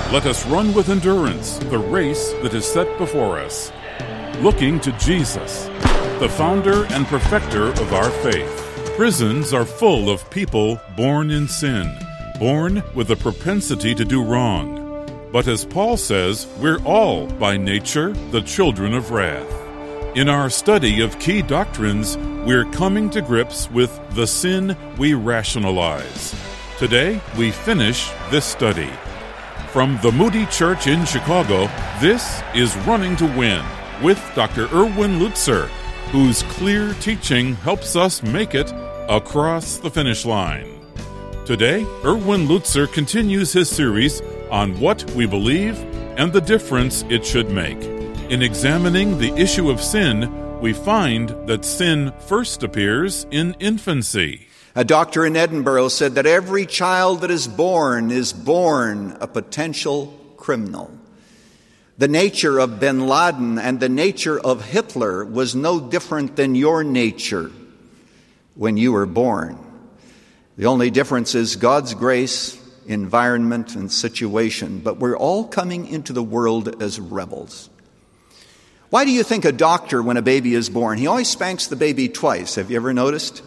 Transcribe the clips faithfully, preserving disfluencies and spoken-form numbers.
Let us run with endurance the race that is set before us, looking to Jesus, the founder and perfecter of our faith. Prisons are full of people born in sin, born with a propensity to do wrong. But as Paul says, we're all, by nature, the children of wrath. In our study of key doctrines, we're coming to grips with the sin we rationalize. Today, we finish this study. From the Moody Church in Chicago, this is Running to Win with Doctor Erwin Lutzer, whose clear teaching helps us make it across the finish line. Today, Erwin Lutzer continues his series on what we believe and the difference it should make. In examining the issue of sin, we find that sin first appears in infancy. A doctor in Edinburgh said that every child that is born is born a potential criminal. The nature of bin Laden and the nature of Hitler was no different than your nature when you were born. The only difference is God's grace, environment, and situation. But we're all coming into the world as rebels. Why do you think a doctor, when a baby is born, he always spanks the baby twice? Have you ever noticed?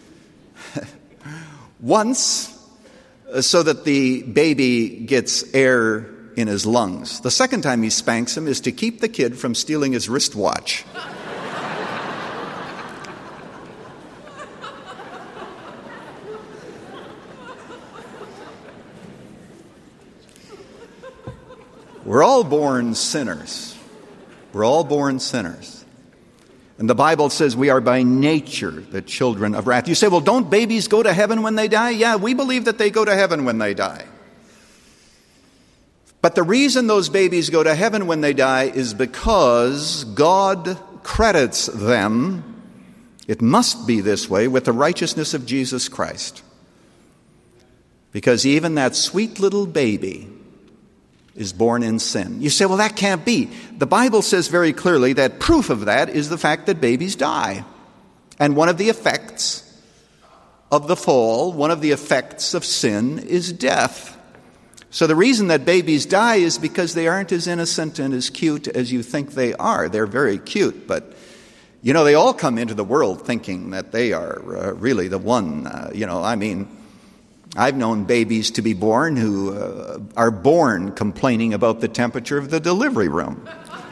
Once, so that the baby gets air in his lungs. The second time he spanks him is to keep the kid from stealing his wristwatch. We're all born sinners. We're all born sinners. And the Bible says we are by nature the children of wrath. You say, well, don't babies go to heaven when they die? Yeah, we believe that they go to heaven when they die. But the reason those babies go to heaven when they die is because God credits them, it must be this way, with the righteousness of Jesus Christ. Because even that sweet little baby is born in sin. You say, well, that can't be. The Bible says very clearly that proof of that is the fact that babies die. And one of the effects of the fall, one of the effects of sin is death. So the reason that babies die is because they aren't as innocent and as cute as you think they are. They're very cute, but you know, they all come into the world thinking that they are uh, really the one. Uh, you know, I mean, I've known babies to be born who uh, are born complaining about the temperature of the delivery room.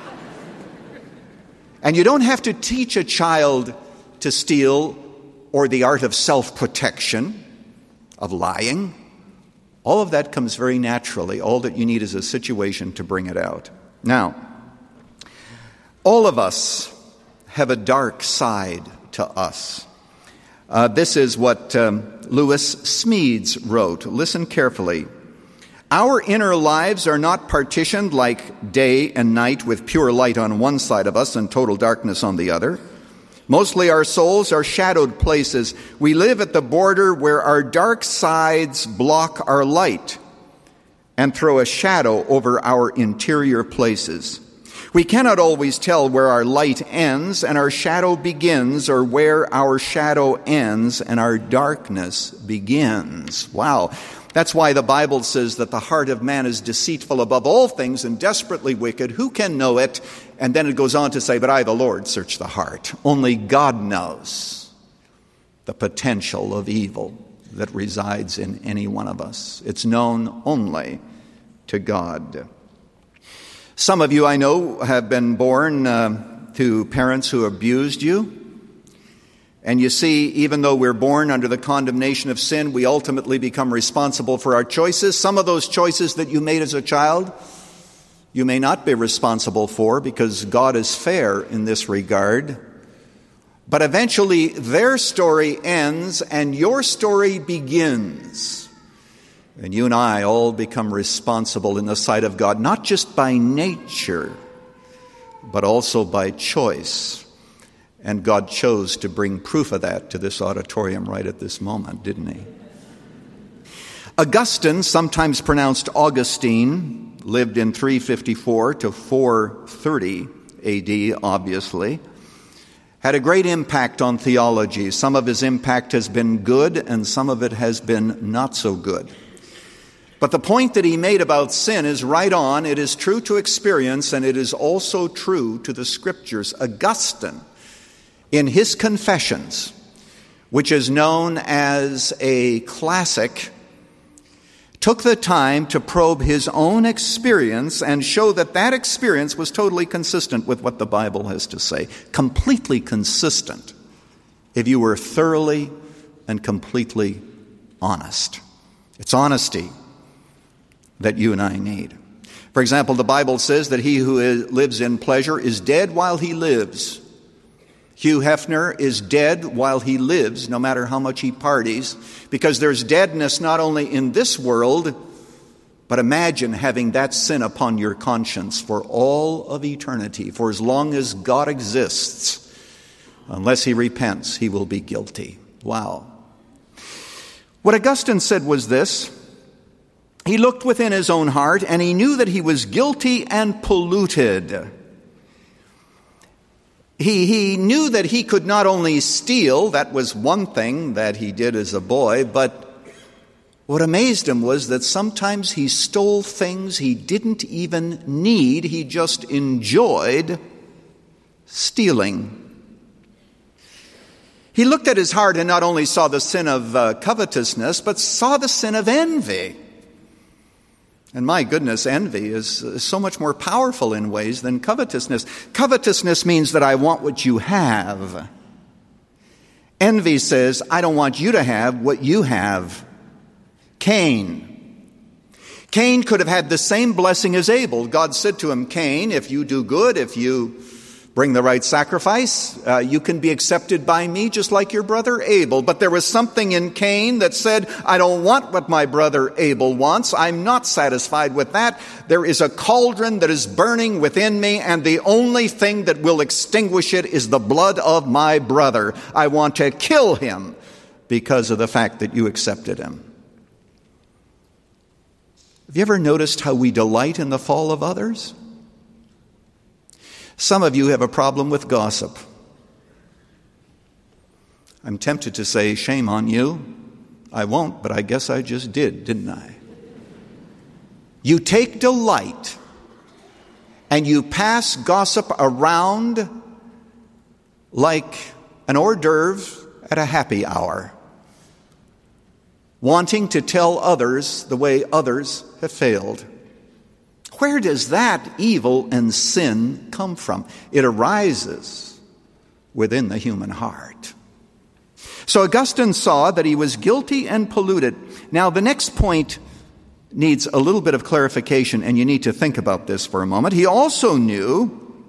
And you don't have to teach a child to steal or the art of self-protection, of lying. All of that comes very naturally. All that you need is a situation to bring it out. Now, all of us have a dark side to us. Uh, this is what um, Lewis Smedes wrote. Listen carefully. Our inner lives are not partitioned like day and night with pure light on one side of us and total darkness on the other. Mostly our souls are shadowed places. We live at the border where our dark sides block our light and throw a shadow over our interior places. We cannot always tell where our light ends and our shadow begins, or where our shadow ends and our darkness begins. Wow. That's why the Bible says that the heart of man is deceitful above all things and desperately wicked. Who can know it? And then it goes on to say, but I, the Lord, search the heart. Only God knows the potential of evil that resides in any one of us. It's known only to God. Some of you, I know, have been born uh, to parents who abused you. And you see, even though we're born under the condemnation of sin, we ultimately become responsible for our choices. Some of those choices that you made as a child, you may not be responsible for, because God is fair in this regard. But eventually their story ends and your story begins. And you and I all become responsible in the sight of God, not just by nature, but also by choice. And God chose to bring proof of that to this auditorium right at this moment, didn't he? Augustine, sometimes pronounced Augustine, lived in three fifty-four to four thirty A D, obviously. Had a great impact on theology. Some of his impact has been good, and some of it has been not so good. But the point that he made about sin is right on. It is true to experience, and it is also true to the Scriptures. Augustine, in his Confessions, which is known as a classic, took the time to probe his own experience and show that that experience was totally consistent with what the Bible has to say. Completely consistent, if you were thoroughly and completely honest. It's honesty that you and I need. For example, the Bible says that he who is, lives in pleasure is dead while he lives. Hugh Hefner is dead while he lives, no matter how much he parties, because there's deadness not only in this world, but imagine having that sin upon your conscience for all of eternity. For as long as God exists, unless he repents, he will be guilty. Wow. What Augustine said was this: he looked within his own heart, and he knew that he was guilty and polluted. He, he knew that he could not only steal, that was one thing that he did as a boy, but what amazed him was that sometimes he stole things he didn't even need. He just enjoyed stealing. He looked at his heart and not only saw the sin of uh, covetousness, but saw the sin of envy. And my goodness, envy is uh, so much more powerful in ways than covetousness. Covetousness means that I want what you have. Envy says, I don't want you to have what you have. Cain. Cain could have had the same blessing as Abel. God said to him, Cain, if you do good, if you bring the right sacrifice, uh, you can be accepted by me just like your brother Abel. But there was something in Cain that said, I don't want what my brother Abel wants. I'm not satisfied with that. There is a cauldron that is burning within me, and the only thing that will extinguish it is the blood of my brother. I want to kill him because of the fact that you accepted him. Have you ever noticed how we delight in the fall of others? Some of you have a problem with gossip. I'm tempted to say, shame on you. I won't, but I guess I just did, didn't I? You take delight and you pass gossip around like an hors d'oeuvre at a happy hour, wanting to tell others the way others have failed. Where does that evil and sin come from? It arises within the human heart. So Augustine saw that he was guilty and polluted. Now, the next point needs a little bit of clarification, and you need to think about this for a moment. He also knew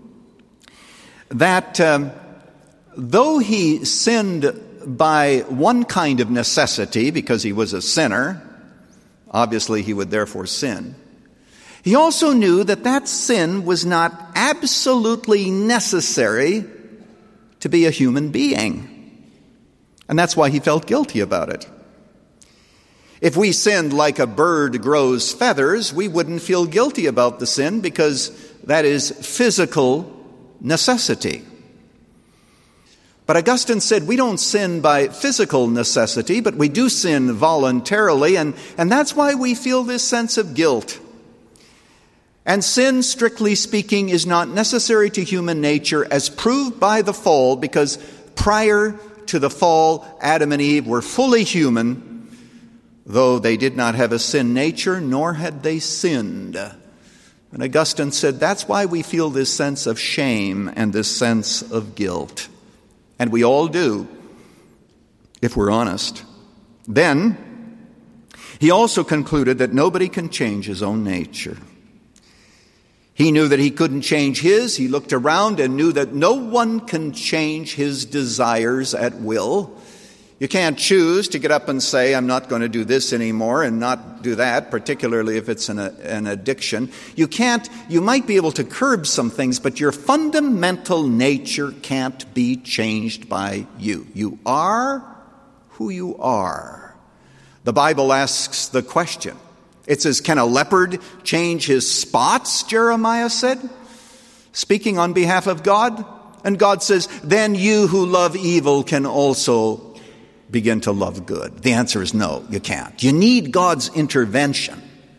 that um, though he sinned by one kind of necessity, because he was a sinner, obviously he would therefore sin. He also knew that that sin was not absolutely necessary to be a human being. And that's why he felt guilty about it. If we sinned like a bird grows feathers, we wouldn't feel guilty about the sin because that is physical necessity. But Augustine said we don't sin by physical necessity, but we do sin voluntarily, and, and that's why we feel this sense of guilt. And sin, strictly speaking, is not necessary to human nature as proved by the fall, because prior to the fall, Adam and Eve were fully human, though they did not have a sin nature, nor had they sinned. And Augustine said that's why we feel this sense of shame and this sense of guilt. And we all do, if we're honest. Then, he also concluded that nobody can change his own nature. He knew that he couldn't change his. He looked around and knew that no one can change his desires at will. You can't choose to get up and say, I'm not going to do this anymore and not do that, particularly if it's an, an addiction. You can't, you might be able to curb some things, but your fundamental nature can't be changed by you. You are who you are. The Bible asks the question. It says, can a leopard change his spots, Jeremiah said, speaking on behalf of God? And God says, then you who love evil can also begin to love good. The answer is no, you can't. You need God's intervention.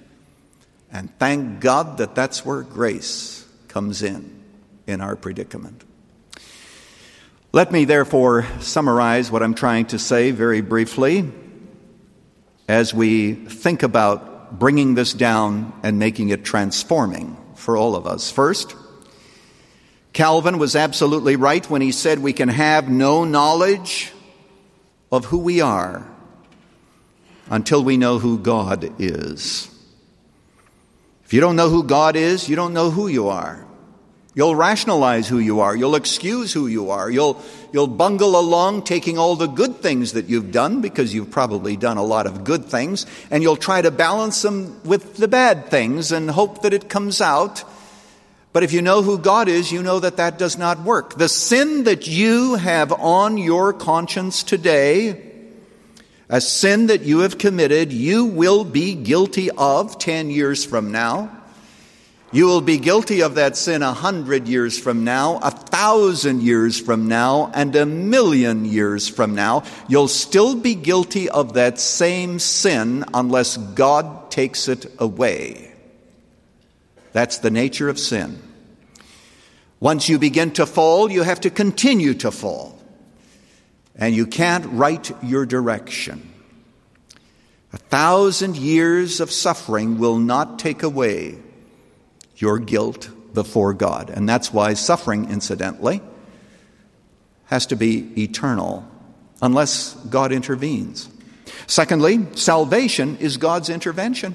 And thank God that that's where grace comes in, in our predicament. Let me therefore summarize what I'm trying to say very briefly as we think about bringing this down and making it transforming for all of us. First, Calvin was absolutely right when he said we can have no knowledge of who we are until we know who God is. If you don't know who God is, you don't know who you are. You'll rationalize who you are. You'll excuse who you are. You'll, you'll bungle along taking all the good things that you've done, because you've probably done a lot of good things, and you'll try to balance them with the bad things and hope that it comes out. But if you know who God is, you know that that does not work. The sin that you have on your conscience today, a sin that you have committed, you will be guilty of ten years from now. You will be guilty of that sin a hundred years from now, a thousand years from now, and a million years from now. You'll still be guilty of that same sin unless God takes it away. That's the nature of sin. Once you begin to fall, you have to continue to fall. And you can't right your direction. A thousand years of suffering will not take away your guilt before God. And that's why suffering, incidentally, has to be eternal unless God intervenes. Secondly, salvation is God's intervention.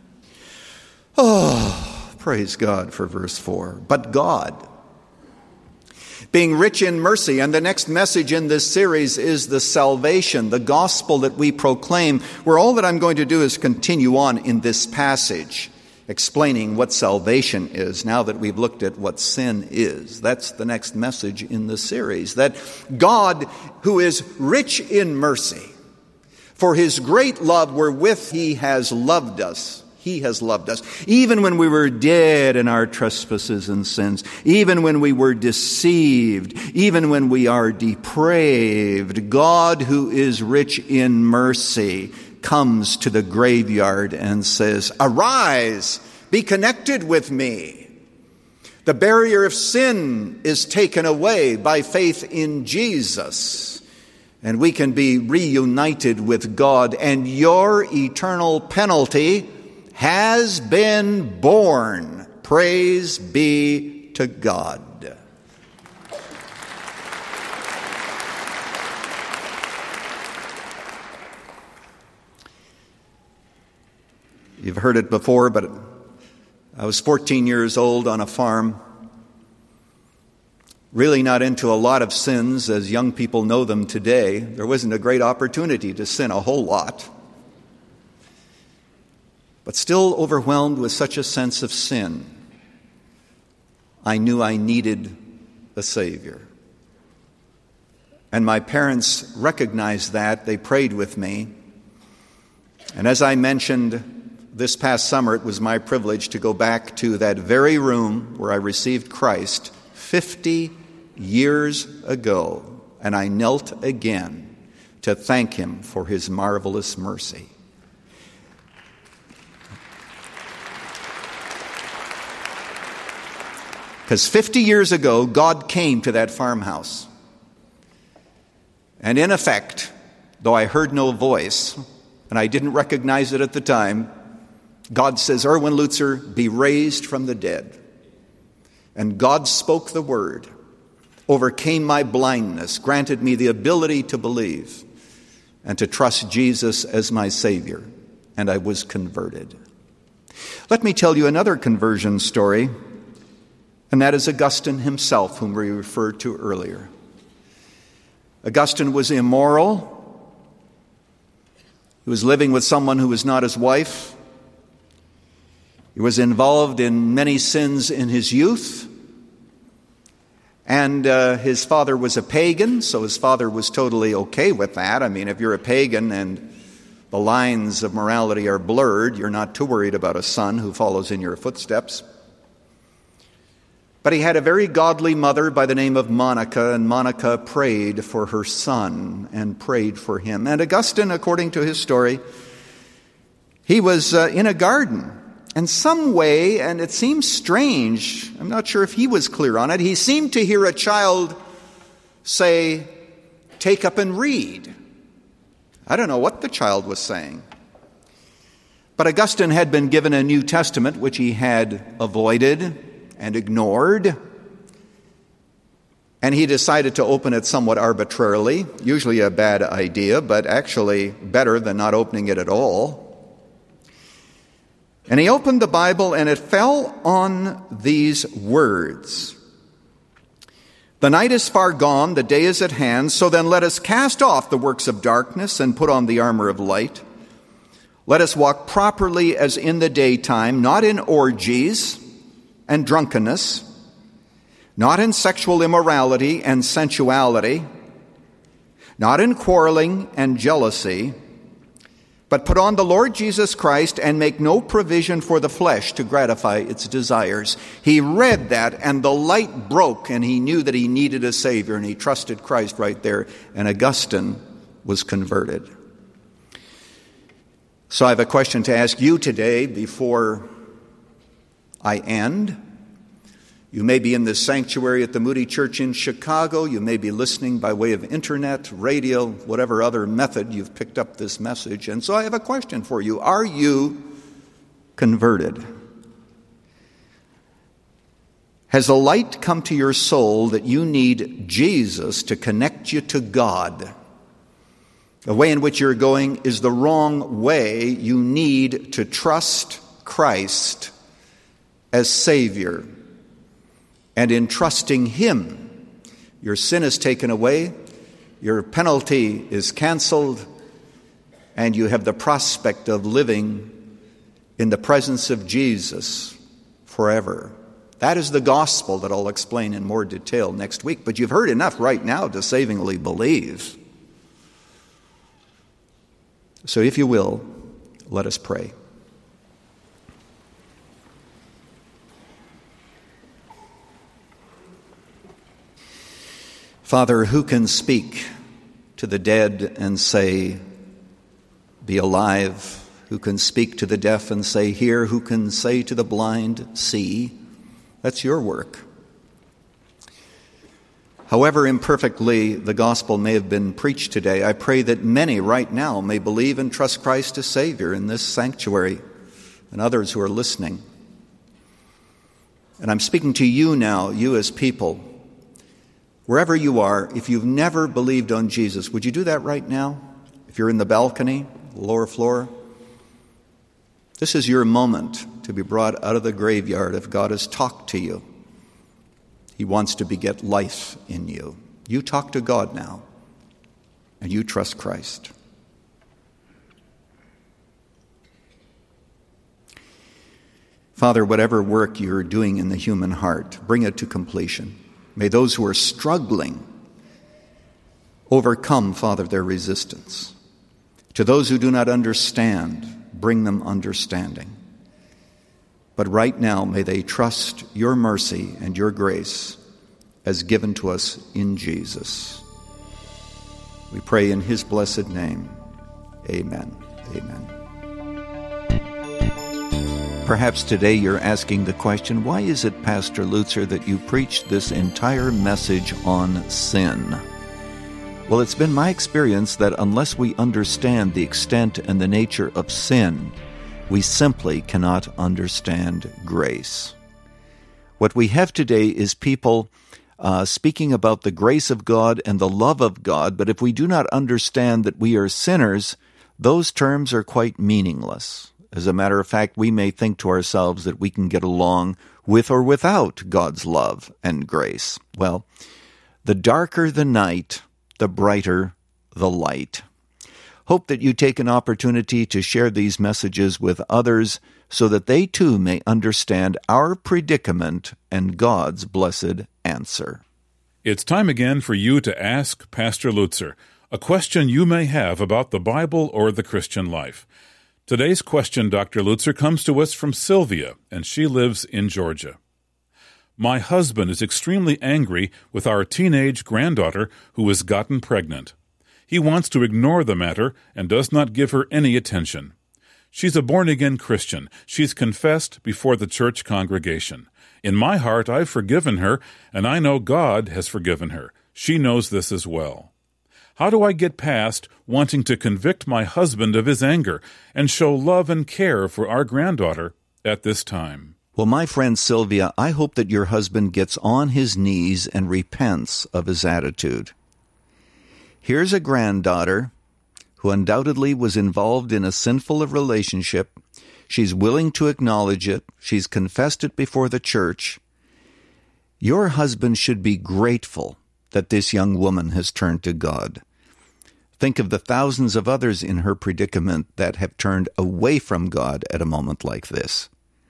Oh, praise God for verse four. But God, being rich in mercy, and the next message in this series is the salvation, the gospel that we proclaim, where all that I'm going to do is continue on in this passage, explaining what salvation is now that we've looked at what sin is. That's the next message in the series. That God, who is rich in mercy, for his great love wherewith he has loved us, he has loved us, even when we were dead in our trespasses and sins, even when we were deceived, even when we are depraved. God, who is rich in mercy, comes to the graveyard and says, "Arise, be connected with me." The barrier of sin is taken away by faith in Jesus, and we can be reunited with God, and your eternal penalty has been borne. Praise be to God. You've heard it before, but I was fourteen years old on a farm, really not into a lot of sins as young people know them today. There wasn't a great opportunity to sin a whole lot, but still overwhelmed with such a sense of sin. I knew I needed a Savior. And my parents recognized that. They prayed with me. And as I mentioned, this past summer, it was my privilege to go back to that very room where I received Christ fifty years ago, and I knelt again to thank him for his marvelous mercy. Because fifty years ago, God came to that farmhouse. And in effect, though I heard no voice, and I didn't recognize it at the time, God says, "Erwin Lutzer, be raised from the dead." And God spoke the word, overcame my blindness, granted me the ability to believe and to trust Jesus as my Savior, and I was converted. Let me tell you another conversion story, and that is Augustine himself, whom we referred to earlier. Augustine was immoral. He was living with someone who was not his wife. He was involved in many sins in his youth. And uh, his father was a pagan, so his father was totally okay with that. I mean, if you're a pagan and the lines of morality are blurred, you're not too worried about a son who follows in your footsteps. But he had a very godly mother by the name of Monica, and Monica prayed for her son and prayed for him. And Augustine, according to his story, he was uh, in a garden, in some way, and it seems strange, I'm not sure if he was clear on it, he seemed to hear a child say, "Take up and read." I don't know what the child was saying. But Augustine had been given a New Testament, which he had avoided and ignored. And he decided to open it somewhat arbitrarily, usually a bad idea, but actually better than not opening it at all. And he opened the Bible, and it fell on these words: "The night is far gone, the day is at hand, so then let us cast off the works of darkness and put on the armor of light. Let us walk properly as in the daytime, not in orgies and drunkenness, not in sexual immorality and sensuality, not in quarreling and jealousy, but put on the Lord Jesus Christ and make no provision for the flesh to gratify its desires." He read that, and the light broke, and he knew that he needed a Savior, and he trusted Christ right there, and Augustine was converted. So I have a question to ask you today before I end. You may be in this sanctuary at the Moody Church in Chicago. You may be listening by way of internet, radio, whatever other method you've picked up this message. And so I have a question for you. Are you converted? Has a light come to your soul that you need Jesus to connect you to God? The way in which you're going is the wrong way. You need to trust Christ as Savior. And in trusting Him, your sin is taken away, your penalty is canceled, and you have the prospect of living in the presence of Jesus forever. That is the gospel that I'll explain in more detail next week. But you've heard enough right now to savingly believe. So if you will, let us pray. Father, who can speak to the dead and say, "Be alive"? Who can speak to the deaf and say, "Hear"? Who can say to the blind, "See"? That's your work. However imperfectly the gospel may have been preached today, I pray that many right now may believe and trust Christ as Savior in this sanctuary and others who are listening. And I'm speaking to you now, you as people. Wherever you are, if you've never believed on Jesus, would you do that right now? If you're in the balcony, the lower floor, this is your moment to be brought out of the graveyard if God has talked to you. He wants to beget life in you. You talk to God now, and you trust Christ. Father, whatever work you're doing in the human heart, bring it to completion. May those who are struggling overcome, Father, their resistance. To those who do not understand, bring them understanding. But right now, may they trust your mercy and your grace as given to us in Jesus. We pray in his blessed name. Amen. Amen. Perhaps today you're asking the question, why is it, Pastor Lutzer, that you preached this entire message on sin? Well, it's been my experience that unless we understand the extent and the nature of sin, we simply cannot understand grace. What we have today is people uh, speaking about the grace of God and the love of God, but if we do not understand that we are sinners, those terms are quite meaningless. As a matter of fact, we may think to ourselves that we can get along with or without God's love and grace. Well, the darker the night, the brighter the light. Hope that you take an opportunity to share these messages with others so that they too may understand our predicament and God's blessed answer. It's time again for you to ask Pastor Lutzer a question you may have about the Bible or the Christian life. Today's question, Doctor Lutzer, comes to us from Sylvia, and she lives in Georgia. My husband is extremely angry with our teenage granddaughter who has gotten pregnant. He wants to ignore the matter and does not give her any attention. She's a born-again Christian. She's confessed before the church congregation. In my heart, I've forgiven her, and I know God has forgiven her. She knows this as well. How do I get past wanting to convict my husband of his anger and show love and care for our granddaughter at this time? Well, my friend Sylvia, I hope that your husband gets on his knees and repents of his attitude. Here's a granddaughter who undoubtedly was involved in a sinful relationship. She's willing to acknowledge it. She's confessed it before the church. Your husband should be grateful that this young woman has turned to God. Think of the thousands of others in her predicament that have turned away from God at a moment like this.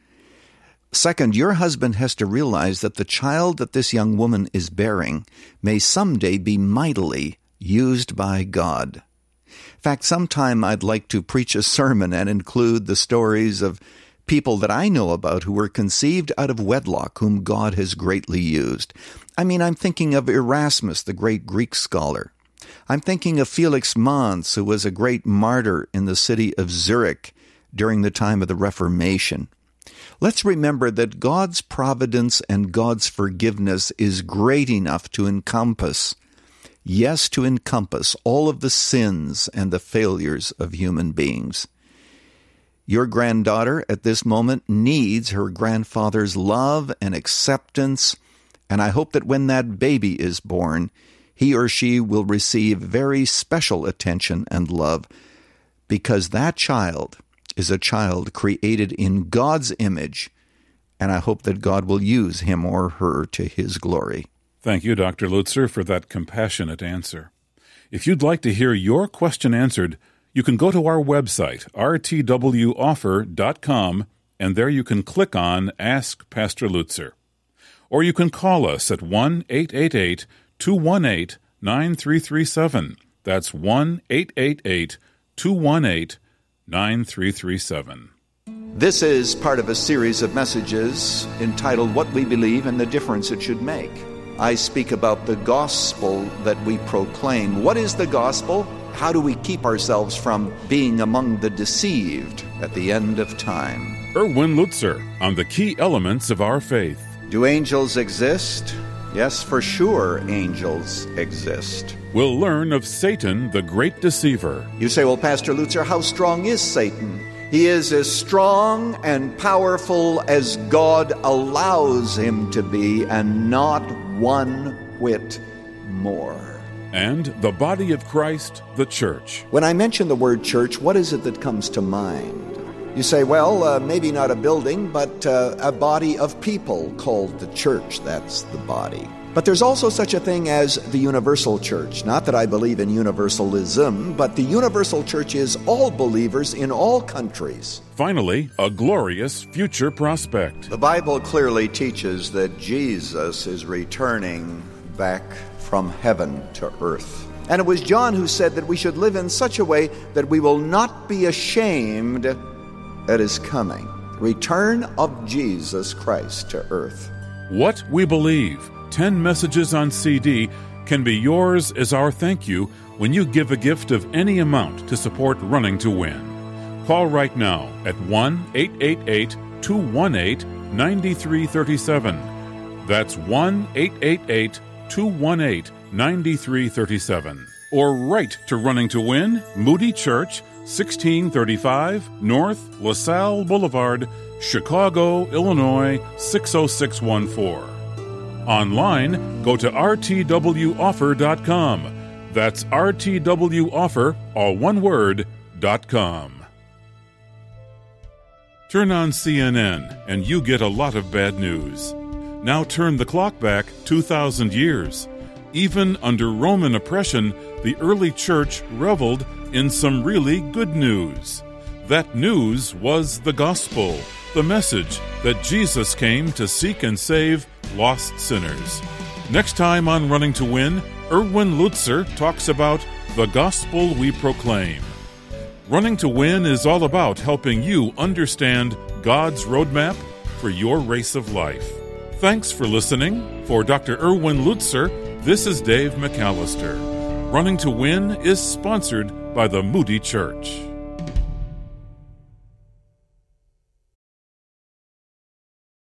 Second, your husband has to realize that the child that this young woman is bearing may someday be mightily used by God. In fact, sometime I'd like to preach a sermon and include the stories of people that I know about who were conceived out of wedlock, whom God has greatly used. I mean, I'm thinking of Erasmus, the great Greek scholar. I'm thinking of Felix Manz, who was a great martyr in the city of Zurich during the time of the Reformation. Let's remember that God's providence and God's forgiveness is great enough to encompass, yes, to encompass all of the sins and the failures of human beings. Your granddaughter at this moment needs her grandfather's love and acceptance, and I hope that when that baby is born, he or she will receive very special attention and love, because that child is a child created in God's image, and I hope that God will use him or her to his glory. Thank you, Doctor Lutzer, for that compassionate answer. If you'd like to hear your question answered, you can go to our website, r t w offer dot com, and there you can click on Ask Pastor Lutzer. Or you can call us at one eight eight eight, two one eight, nine three three seven. That's one eight eight eight, two one eight, nine three three seven. This is part of a series of messages entitled What We Believe and the Difference It Should Make. I speak about the gospel that we proclaim. What is the gospel? How do we keep ourselves from being among the deceived at the end of time? Erwin Lutzer on the key elements of our faith. Do angels exist? Yes, for sure, angels exist. We'll learn of Satan, the great deceiver. You say, well, Pastor Lutzer, how strong is Satan? He is as strong and powerful as God allows him to be, and not one whit more. And the body of Christ, the church. When I mention the word church, what is it that comes to mind? You say, well, uh, maybe not a building, but uh, a body of people called the church. That's the body. But there's also such a thing as the universal church. Not that I believe in universalism, but the universal church is all believers in all countries. Finally, a glorious future prospect. The Bible clearly teaches that Jesus is returning back from heaven to earth. And it was John who said that we should live in such a way that we will not be ashamed at his coming. Return of Jesus Christ to earth. What We Believe, ten messages on C D, can be yours as our thank you when you give a gift of any amount to support Running to Win. Call right now at one eight eight eight, two one eight, nine three three seven. That's one eight eight eight, two one eight, nine three three seven. Or write to Running to Win, Moody Church, sixteen thirty-five North LaSalle Boulevard, Chicago, Illinois, six oh six one four. Online, go to r t w offer dot com. That's r t w offer, all one word, dot com. Turn on C N N, and you get a lot of bad news. Now turn the clock back two thousand years. Even under Roman oppression, the early church reveled in some really good news. That news was the gospel, the message that Jesus came to seek and save lost sinners. Next time on Running to Win, Erwin Lutzer talks about the gospel we proclaim. Running to Win is all about helping you understand God's roadmap for your race of life. Thanks for listening. For Doctor Erwin Lutzer, this is Dave McAllister. Running to Win is sponsored by the Moody Church.